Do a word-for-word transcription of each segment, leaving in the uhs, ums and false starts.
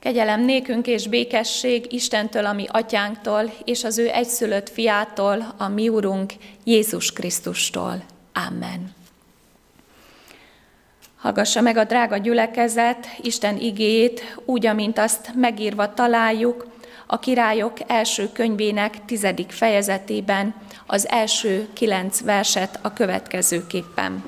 Kegyelem nékünk és békesség Istentől, a mi atyánktól, és az ő egyszülött fiától, a mi Urunk, Jézus Krisztustól. Amen. Hallgassa meg a drága gyülekezet Isten igéjét, úgy, amint azt megírva találjuk a Királyok első könyvének tizedik fejezetében, az első kilenc verset a következőképpen.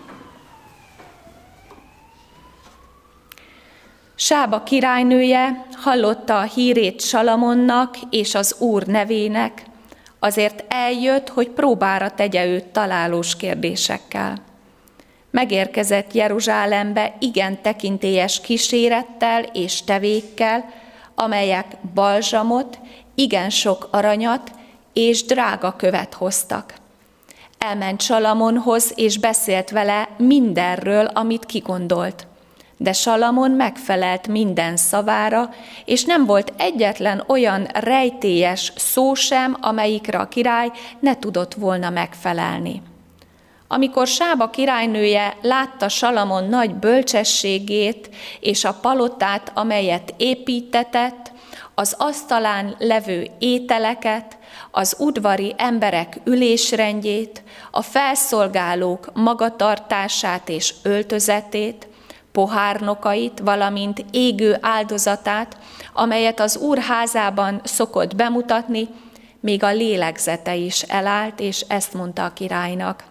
Sába királynője hallotta a hírét Salamonnak és az Úr nevének, azért eljött, hogy próbára tegye őt találós kérdésekkel. Megérkezett Jeruzsálembe igen tekintélyes kísérettel és tevékkel, amelyek balzsamot, igen sok aranyat és drága követ hoztak. Elment Salamonhoz és beszélt vele mindenről, amit kigondolt. De Salamon megfelelt minden szavára, és nem volt egyetlen olyan rejtélyes szó sem, amelyikre a király ne tudott volna megfelelni. Amikor Sába királynője látta Salamon nagy bölcsességét és a palotát, amelyet építetett, az asztalán levő ételeket, az udvari emberek ülésrendjét, a felszolgálók magatartását és öltözetét, pohárnokait, valamint égő áldozatát, amelyet az Úr házában szokott bemutatni, még a lélegzete is elállt, és ezt mondta a királynak.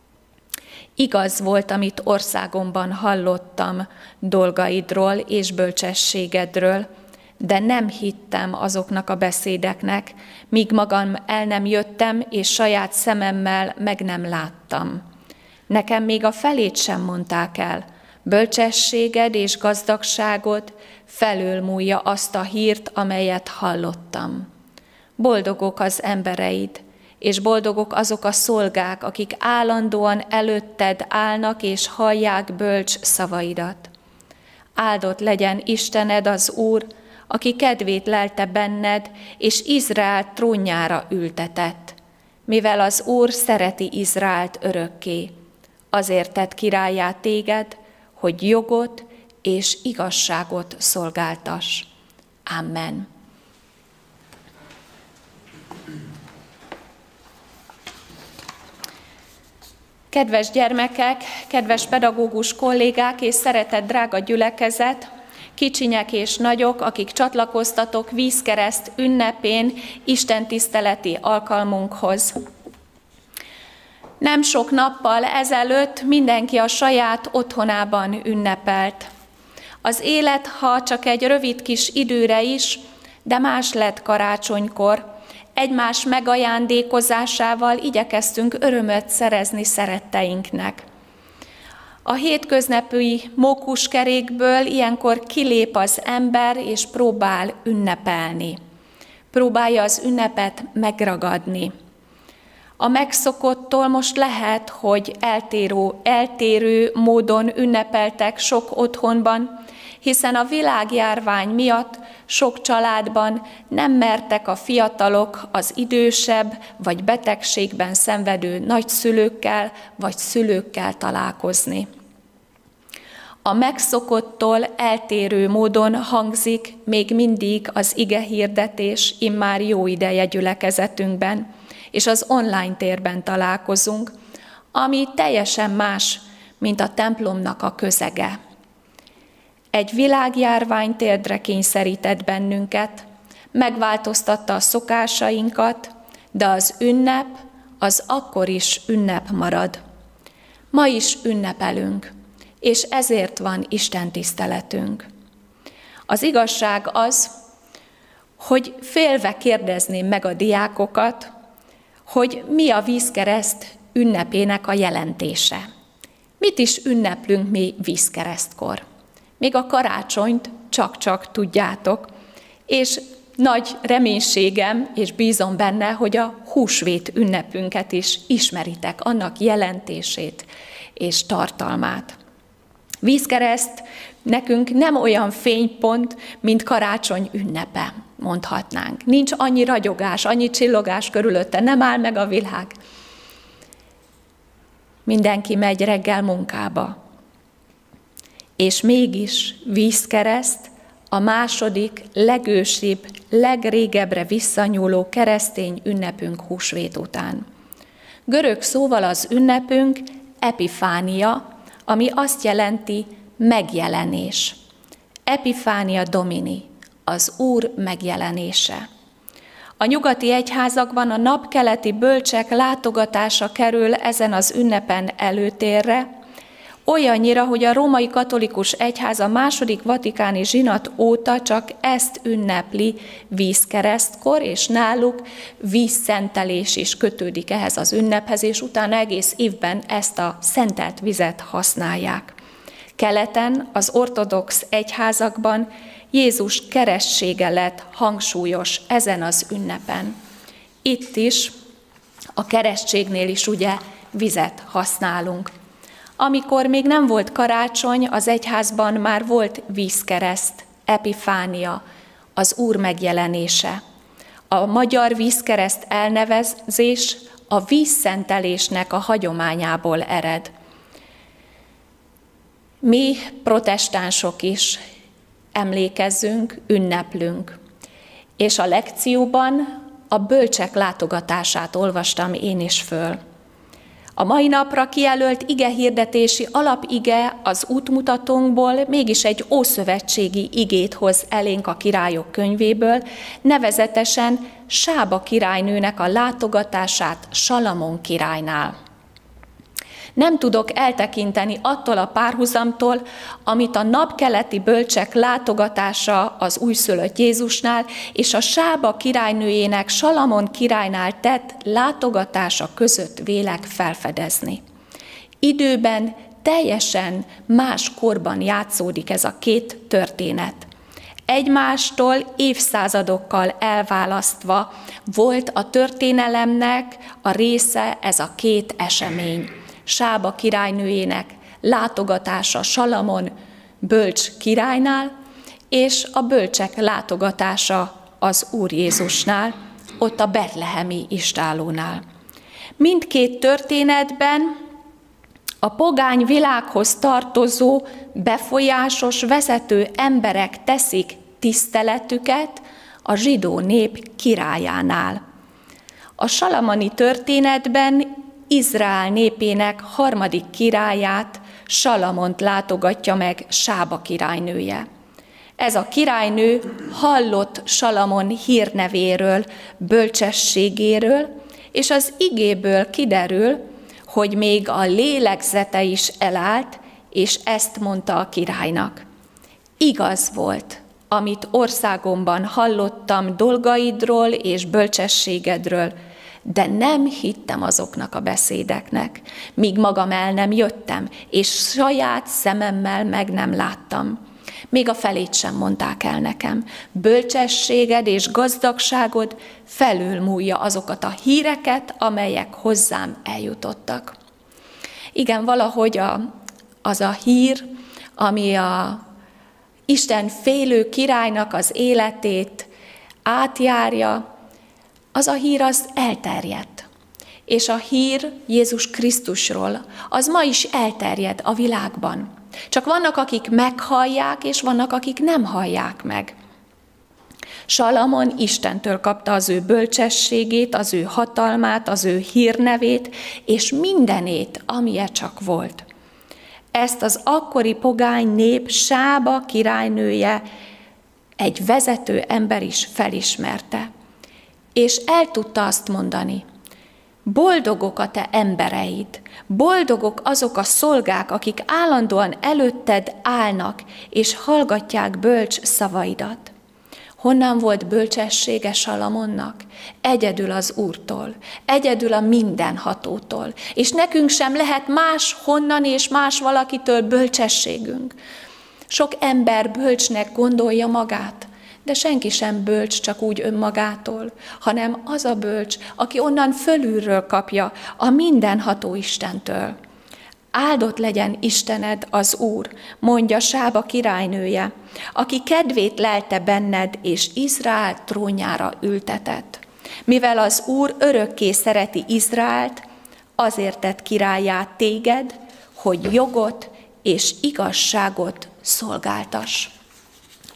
Igaz volt, amit országomban hallottam dolgaidról és bölcsességedről, de nem hittem azoknak a beszédeknek, míg magam el nem jöttem, és saját szememmel meg nem láttam. Nekem még a felét sem mondták el. Bölcsességed és gazdagságod felülmúlja azt a hírt, amelyet hallottam. Boldogok az embereid, és boldogok azok a szolgák, akik állandóan előtted állnak és hallják bölcs szavaidat. Áldott legyen Istened az Úr, aki kedvét lelte benned, és Izrael trónjára ültetett, mivel az Úr szereti Izraelt örökké. Azért tett királlyá téged, hogy jogot és igazságot szolgáltass. Amen. Kedves gyermekek, kedves pedagógus kollégák és szeretett drága gyülekezet, kicsinyek és nagyok, akik csatlakoztatok vízkereszt ünnepén istentiszteleti alkalmunkhoz. Nem sok nappal ezelőtt mindenki a saját otthonában ünnepelt. Az élet, ha csak egy rövid kis időre is, de más lett karácsonykor. Egymás megajándékozásával igyekeztünk örömöt szerezni szeretteinknek. A hétköznapi mókuskerékből ilyenkor kilép az ember, és próbál ünnepelni. Próbálja az ünnepet megragadni. A megszokottól most lehet, hogy eltérő, eltérő módon ünnepeltek sok otthonban, hiszen a világjárvány miatt sok családban nem mertek a fiatalok az idősebb vagy betegségben szenvedő nagyszülőkkel vagy szülőkkel találkozni. A megszokottól eltérő módon hangzik még mindig az igehirdetés immár jó ideje gyülekezetünkben, és az online térben találkozunk, ami teljesen más, mint a templomnak a közege. Egy világjárvány térdre kényszerített bennünket, megváltoztatta a szokásainkat, de az ünnep az akkor is ünnep marad. Ma is ünnepelünk, és ezért van Isten tiszteletünk. Az igazság az, hogy félve kérdezném meg a diákokat, hogy mi a vízkereszt ünnepének a jelentése. Mit is ünneplünk mi vízkeresztkor? Még a karácsonyt csak-csak tudjátok, és nagy reménységem, és bízom benne, hogy a húsvét ünnepünket is ismeritek, annak jelentését és tartalmát. Vízkereszt nekünk nem olyan fénypont, mint karácsony ünnepe, mondhatnánk. Nincs annyi ragyogás, annyi csillogás körülötte, nem áll meg a világ. Mindenki megy reggel munkába. És mégis vízkereszt a második, legősibb, legrégebbre visszanyúló keresztény ünnepünk húsvét után. Görög szóval az ünnepünk epifánia, ami azt jelenti megjelenés. Epifánia Domini, az Úr megjelenése. A nyugati egyházakban a napkeleti bölcsek látogatása kerül ezen az ünnepen előtérre, olyannyira, hogy a római katolikus egyház a második vatikáni zsinat óta csak ezt ünnepli vízkeresztkor, és náluk vízszentelés is kötődik ehhez az ünnephez, és utána egész évben ezt a szentelt vizet használják. Keleten, az ortodox egyházakban Jézus keresztsége lett hangsúlyos ezen az ünnepen. Itt is, a keresztségnél is ugye vizet használunk. Amikor még nem volt karácsony, az egyházban már volt vízkereszt, epifánia, az Úr megjelenése. A magyar vízkereszt elnevezés a vízszentelésnek a hagyományából ered. Mi, protestánsok is emlékezzünk, ünneplünk. És a lekcióban a bölcsek látogatását olvastam én is föl. A mai napra kijelölt igehirdetési alapige az útmutatónkból mégis egy ószövetségi igét hoz elénk a Királyok könyvéből, nevezetesen Sába királynőnek a látogatását Salamon királynál. Nem tudok eltekinteni attól a párhuzamtól, amit a napkeleti bölcsek látogatása az újszülött Jézusnál és a Sába királynőjének Salamon királynál tett látogatása között vélek felfedezni. Időben teljesen más korban játszódik ez a két történet. Egymástól évszázadokkal elválasztva volt a történelemnek a része ez a két esemény. Sába királynőjének látogatása Salamon bölcs királynál, és a bölcsek látogatása az Úr Jézusnál, ott a betlehemi istállónál. Mindkét történetben a pogány világhoz tartozó, befolyásos, vezető emberek teszik tiszteletüket a zsidó nép királyánál. A salamoni történetben Izrael népének harmadik királyát, Salamont látogatja meg Sába királynője. Ez a királynő hallott Salamon hírnevéről, bölcsességéről, és az igéből kiderül, hogy még a lélegzete is elállt, és ezt mondta a királynak. Igaz volt, amit országomban hallottam dolgaidról és bölcsességedről, de nem hittem azoknak a beszédeknek, míg magam el nem jöttem, és saját szememmel meg nem láttam. Még a felét sem mondták el nekem. Bölcsességed és gazdagságod felülmúlja azokat a híreket, amelyek hozzám eljutottak. Igen, valahogy a, az a hír, ami a Isten félő királynak az életét átjárja, az a hír az elterjedt. És a hír Jézus Krisztusról, az ma is elterjed a világban. Csak vannak, akik meghallják, és vannak, akik nem hallják meg. Salamon Istentől kapta az ő bölcsességét, az ő hatalmát, az ő hírnevét, és mindenét, amilyen csak volt. Ezt az akkori pogány nép Sába királynője, egy vezető ember is felismerte. És el tudta azt mondani, boldogok a te embereid, boldogok azok a szolgák, akik állandóan előtted állnak, és hallgatják bölcs szavaidat. Honnan volt bölcsessége Salamonnak? Egyedül az Úrtól, egyedül a mindenhatótól, és nekünk sem lehet más honnan és más valakitől bölcsességünk. Sok ember bölcsnek gondolja magát, de senki sem bölcs csak úgy önmagától, hanem az a bölcs, aki onnan fölülről kapja a mindenható Istentől. Áldott legyen Istened az Úr, mondja Sába királynője, aki kedvét lelte benned, és Izrael trónjára ültetett. Mivel az Úr örökké szereti Izraelt, azért tett királlyá téged, hogy jogot és igazságot szolgáltass.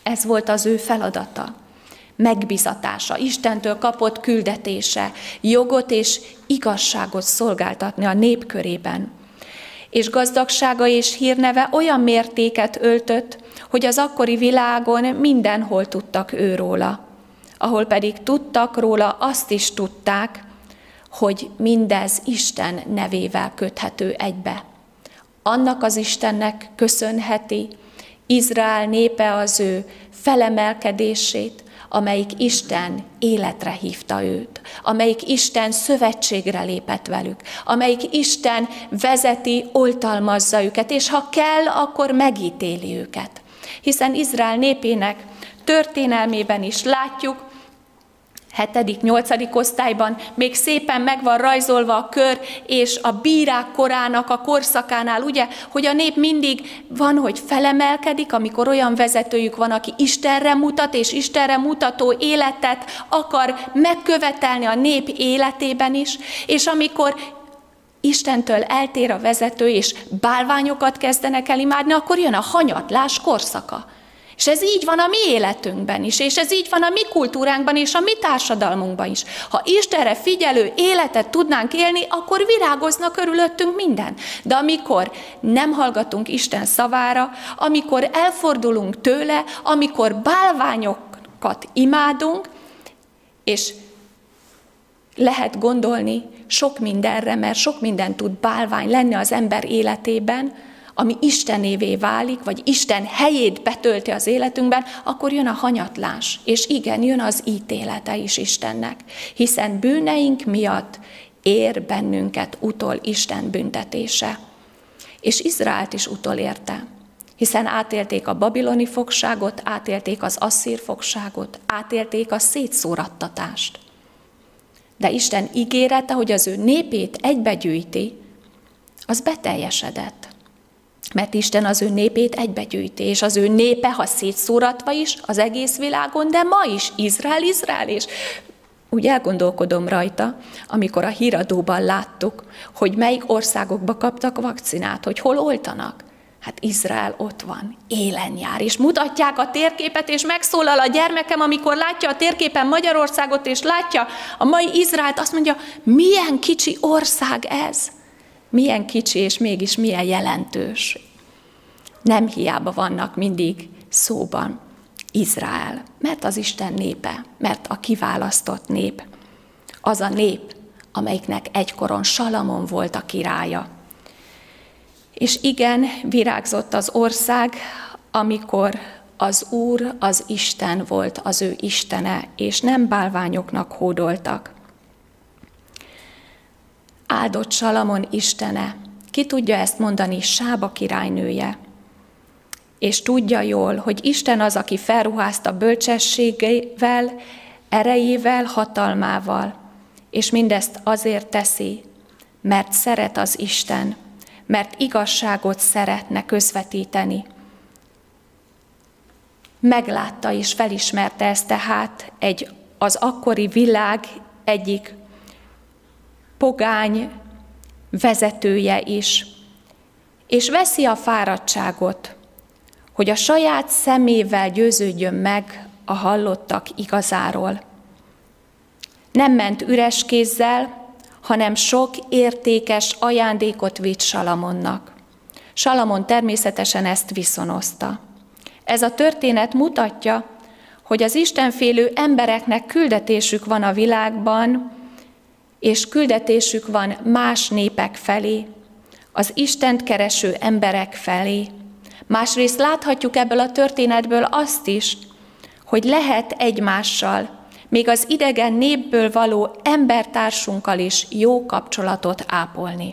Ez volt az ő feladata, megbízatása, Istentől kapott küldetése, jogot és igazságot szolgáltatni a nép körében. És gazdagsága és hírneve olyan mértéket öltött, hogy az akkori világon mindenhol tudtak őróla. Ahol pedig tudtak róla, azt is tudták, hogy mindez Isten nevével köthető egybe. Annak az Istennek köszönheti Izrael népe az ő felemelkedését, amelyik Isten életre hívta őt, amelyik Isten szövetségre lépett velük, amelyik Isten vezeti, oltalmazza őket, és ha kell, akkor megítéli őket. Hiszen Izrael népének történelmében is látjuk, hetedik, nyolcadik osztályban még szépen meg van rajzolva a kör, és a bírák korának a korszakánál, ugye, hogy a nép mindig van, hogy felemelkedik, amikor olyan vezetőjük van, aki Istenre mutat, és Istenre mutató életet akar megkövetelni a nép életében is, és amikor Istentől eltér a vezető, és bálványokat kezdenek el imádni, akkor jön a hanyatlás korszaka. És ez így van a mi életünkben is, és ez így van a mi kultúránkban és a mi társadalmunkban is. Ha Istenre figyelő életet tudnánk élni, akkor virágozna körülöttünk minden. De amikor nem hallgatunk Isten szavára, amikor elfordulunk tőle, amikor bálványokat imádunk, és lehet gondolni sok mindenre, mert sok minden tud bálvány lenni az ember életében, ami Istenévé válik, vagy Isten helyét betölti az életünkben, akkor jön a hanyatlás, és igen, jön az ítélete is Istennek, hiszen bűneink miatt ér bennünket utol Isten büntetése. És Izraelt is utolérte, hiszen átélték a babiloni fogságot, átélték az asszír fogságot, átélték a szétszórattatást. De Isten ígérete, hogy az ő népét egybegyűjti, az beteljesedett. Mert Isten az ő népét egybegyűjti, és az ő népe, ha szétszóratva is az egész világon, de ma is Izrael, Izrael, és úgy elgondolkodom rajta, amikor a híradóban láttuk, hogy melyik országokba kaptak vakcinát, hogy hol oltanak. Hát Izrael ott van, élen jár, és mutatják a térképet, és megszólal a gyermekem, amikor látja a térképen Magyarországot, és látja a mai Izraelt, azt mondja, milyen kicsi ország ez. Milyen kicsi, és mégis milyen jelentős. Nem hiába vannak mindig szóban Izrael, mert az Isten népe, mert a kiválasztott nép. Az a nép, amelyiknek egykoron Salamon volt a királya. És igen, virágzott az ország, amikor az Úr, az Isten volt az ő istene, és nem bálványoknak hódoltak. Áldott Salamon istene, ki tudja ezt mondani, Sába királynője, és tudja jól, hogy Isten az, aki felruházta bölcsességével, erejével, hatalmával, és mindezt azért teszi, mert szeret az Isten, mert igazságot szeretne közvetíteni. Meglátta és felismerte ezt tehát egy, az akkori világ egyik pogány vezetője is, és veszi a fáradtságot, hogy a saját szemével győződjön meg a hallottak igazáról. Nem ment üres kézzel, hanem sok értékes ajándékot vitt Salamonnak. Salamon természetesen ezt viszonozta. Ez a történet mutatja, hogy az istenfélő embereknek küldetésük van a világban, és küldetésük van más népek felé, az Istent kereső emberek felé. Másrészt láthatjuk ebből a történetből azt is, hogy lehet egymással, még az idegen népből való embertársunkkal is jó kapcsolatot ápolni.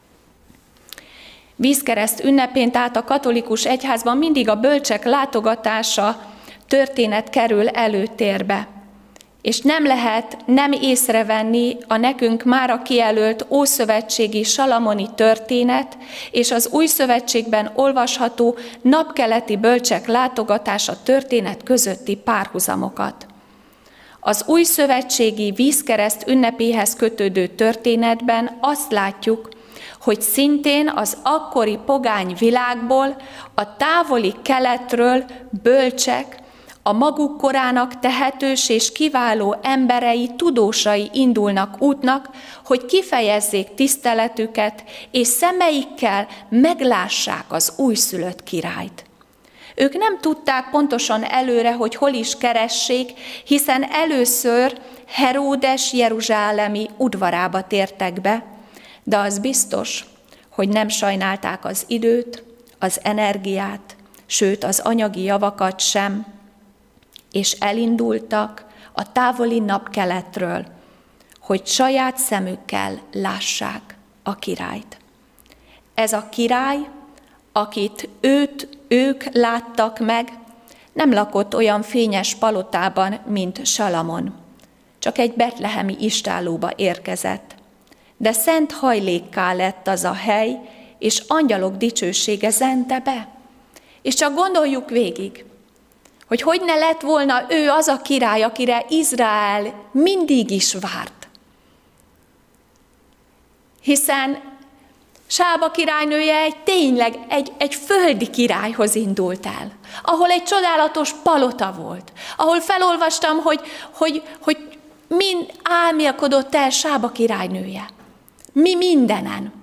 Vízkereszt ünnepén, tehát a katolikus egyházban mindig a bölcsek látogatása történet kerül előtérbe. És nem lehet nem észrevenni a nekünk mára kijelölt ószövetségi salamoni történet és az új szövetségben olvasható napkeleti bölcsek látogatása történet közötti párhuzamokat. Az új szövetségi vízkereszt ünnepéhez kötődő történetben azt látjuk, hogy szintén az akkori pogány világból, a távoli keletről bölcsek, A maguk korának tehetős és kiváló emberei, tudósai indulnak útnak, hogy kifejezzék tiszteletüket, és szemeikkel meglássák az újszülött királyt. Ők nem tudták pontosan előre, hogy hol is keressék, hiszen először Heródes jeruzsálemi udvarába tértek be, de az biztos, hogy nem sajnálták az időt, az energiát, sőt az anyagi javakat sem, és elindultak a távoli napkeletről, hogy saját szemükkel lássák a királyt. Ez a király, akit őt, ők láttak meg, nem lakott olyan fényes palotában, mint Salamon. Csak egy betlehemi istállóba érkezett. De szent hajlékká lett az a hely, és angyalok dicsősége zente be. És csak gondoljuk végig, hogy hogy ne lett volna ő az a király, akire Izrael mindig is várt. Hiszen Sába királynője egy tényleg egy, egy földi királyhoz indult el, ahol egy csodálatos palota volt, ahol felolvastam, hogy, hogy, hogy mind álmélkodott el Sába királynője. Mi mindenen.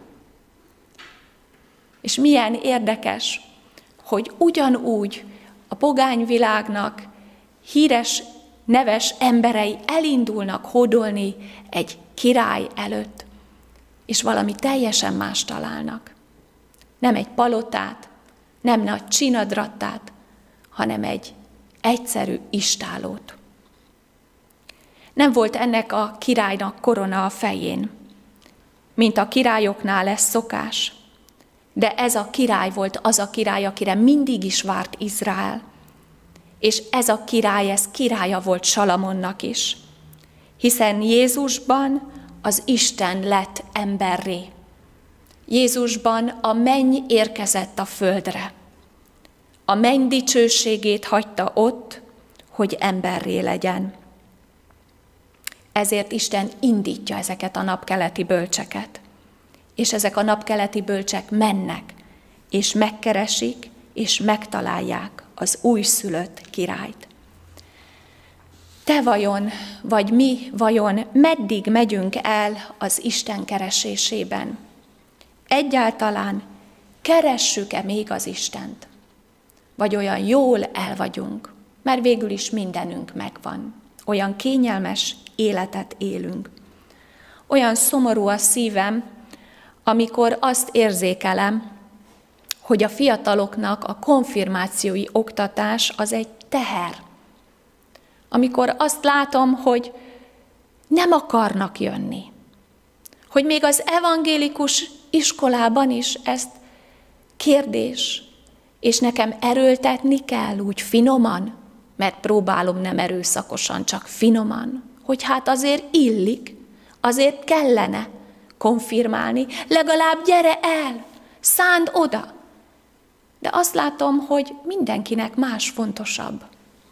És milyen érdekes, hogy ugyanúgy a pogányvilágnak híres, neves emberei elindulnak hódolni egy király előtt, és valami teljesen más találnak. Nem egy palotát, nem nagy csinadrattát, hanem egy egyszerű istállót. Nem volt ennek a királynak korona a fején, mint a királyoknál lesz szokás, de ez a király volt az a király, akire mindig is várt Izrael. És ez a király, ez királya volt Salamonnak is, hiszen Jézusban az Isten lett emberré. Jézusban a menny érkezett a földre. A menny dicsőségét hagyta ott, hogy emberré legyen. Ezért Isten indítja ezeket a napkeleti bölcseket. És ezek a napkeleti bölcsek mennek, és megkeresik, és megtalálják az újszülött királyt. Te vajon, vagy mi vajon meddig megyünk el az Isten keresésében? Egyáltalán keressük-e még az Istent? Vagy olyan jól el vagyunk, mert végül is mindenünk megvan. Olyan kényelmes életet élünk. Olyan szomorú a szívem, amikor azt érzékelem, hogy a fiataloknak a konfirmációi oktatás az egy teher. Amikor azt látom, hogy nem akarnak jönni. Hogy még az evangélikus iskolában is ezt kérdés, és nekem erőltetni kell úgy finoman, mert próbálom nem erőszakosan, csak finoman, hogy hát azért illik, azért kellene konfirmálni, legalább gyere el, szánd oda. De azt látom, hogy mindenkinek más fontosabb.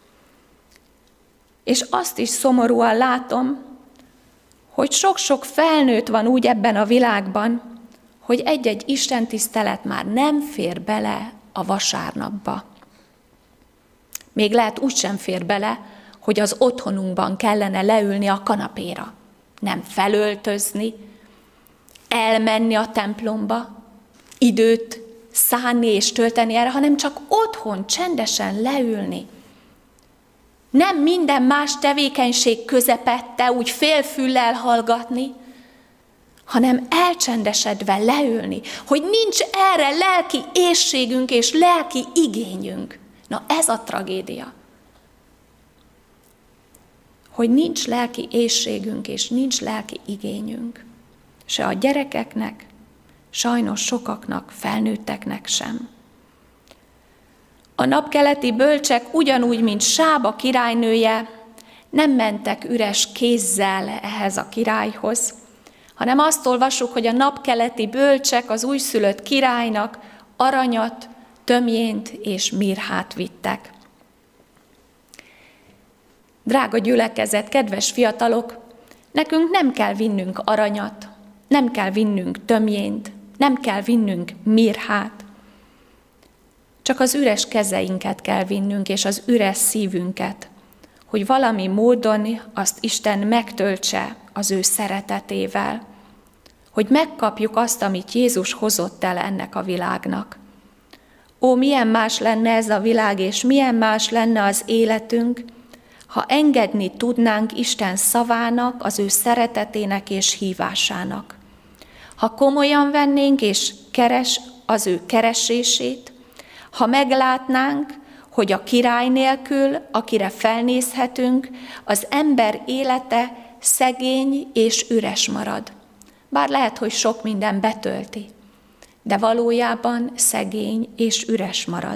És azt is szomorúan látom, hogy sok-sok felnőtt van úgy ebben a világban, hogy egy-egy istentisztelet már nem fér bele a vasárnapba. Még lehet úgy sem fér bele, hogy az otthonunkban kellene leülni a kanapéra. Nem felöltözni, elmenni a templomba, időt szánni és tölteni erre, hanem csak otthon csendesen leülni. Nem minden más tevékenység közepette úgy félfüllel hallgatni, hanem elcsendesedve leülni, hogy nincs erre lelki éhségünk és lelki igényünk. Na ez a tragédia. Hogy nincs lelki éhségünk és nincs lelki igényünk. Se a gyerekeknek, sajnos sokaknak, felnőtteknek sem. A napkeleti bölcsek ugyanúgy, mint Sába királynője, nem mentek üres kézzel ehhez a királyhoz, hanem azt olvassuk, hogy a napkeleti bölcsek az újszülött királynak aranyat, tömjént és mirhát vittek. Drága gyülekezet, kedves fiatalok, nekünk nem kell vinnünk aranyat, nem kell vinnünk tömjént, nem kell vinnünk mirhát. Csak az üres kezeinket kell vinnünk, és az üres szívünket, hogy valami módon azt Isten megtöltse az ő szeretetével, hogy megkapjuk azt, amit Jézus hozott el ennek a világnak. Ó, milyen más lenne ez a világ, és milyen más lenne az életünk, ha engedni tudnánk Isten szavának, az ő szeretetének és hívásának. Ha komolyan vennénk és keres az ő keresését, ha meglátnánk, hogy a király nélkül, akire felnézhetünk, az ember élete szegény és üres marad. Bár lehet, hogy sok minden betölti, de valójában szegény és üres marad.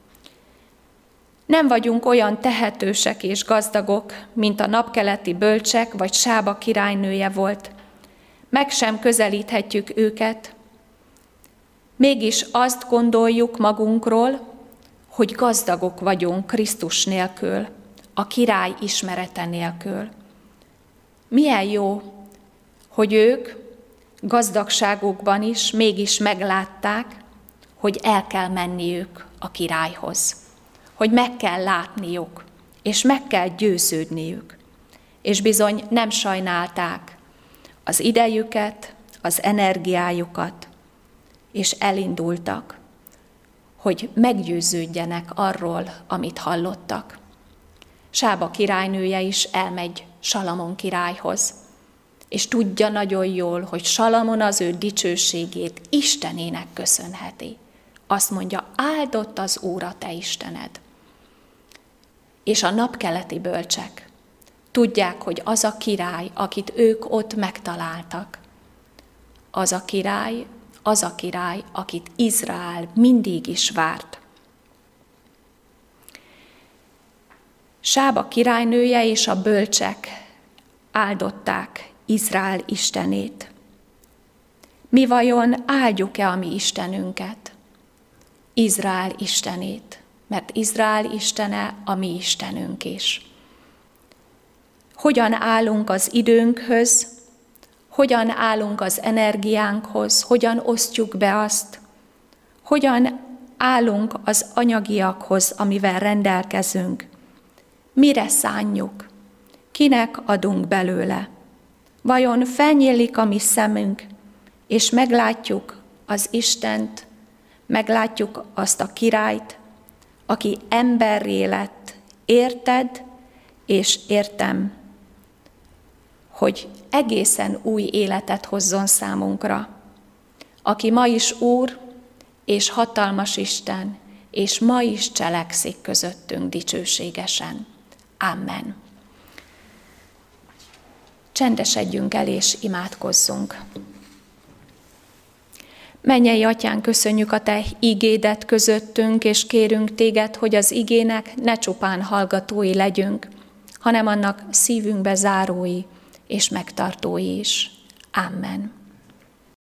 Nem vagyunk olyan tehetősek és gazdagok, mint a napkeleti bölcsek vagy Sába királynője volt. Meg sem közelíthetjük őket. Mégis azt gondoljuk magunkról, hogy gazdagok vagyunk Krisztus nélkül, a király ismerete nélkül. Milyen jó, hogy ők gazdagságukban is mégis meglátták, hogy el kell menniük a királyhoz, hogy meg kell látniuk, és meg kell győződniük. És bizony nem sajnálták az idejüket, az energiájukat, és elindultak, hogy meggyőződjenek arról, amit hallottak. Sába királynője is elmegy Salamon királyhoz, és tudja nagyon jól, hogy Salamon az ő dicsőségét Istenének köszönheti. Azt mondja, áldott az Úr a te Istened. És a napkeleti bölcsek tudják, hogy az a király, akit ők ott megtaláltak, az a király, az a király, akit Izrael mindig is várt. Sába királynője és a bölcsek áldották Izrael Istenét. Mi vajon áldjuk-e a mi Istenünket? Izrael Istenét, mert Izrael Istene a mi Istenünk is. Hogyan állunk az időnkhöz, hogyan állunk az energiánkhoz, hogyan osztjuk be azt, hogyan állunk az anyagiakhoz, amivel rendelkezünk, mire szánjuk, kinek adunk belőle. Vajon felnyílik a mi szemünk, és meglátjuk az Istent, meglátjuk azt a királyt, aki emberré lett, érted és értem, hogy egészen új életet hozzon számunkra, aki ma is Úr és hatalmas Isten, és ma is cselekszik közöttünk dicsőségesen. Amen. Csendesedjünk el és imádkozzunk. Mennyei Atyán, köszönjük a Te igédet közöttünk, és kérünk Téged, hogy az igének ne csupán hallgatói legyünk, hanem annak szívünkbe zárói és megtartói is. Amen.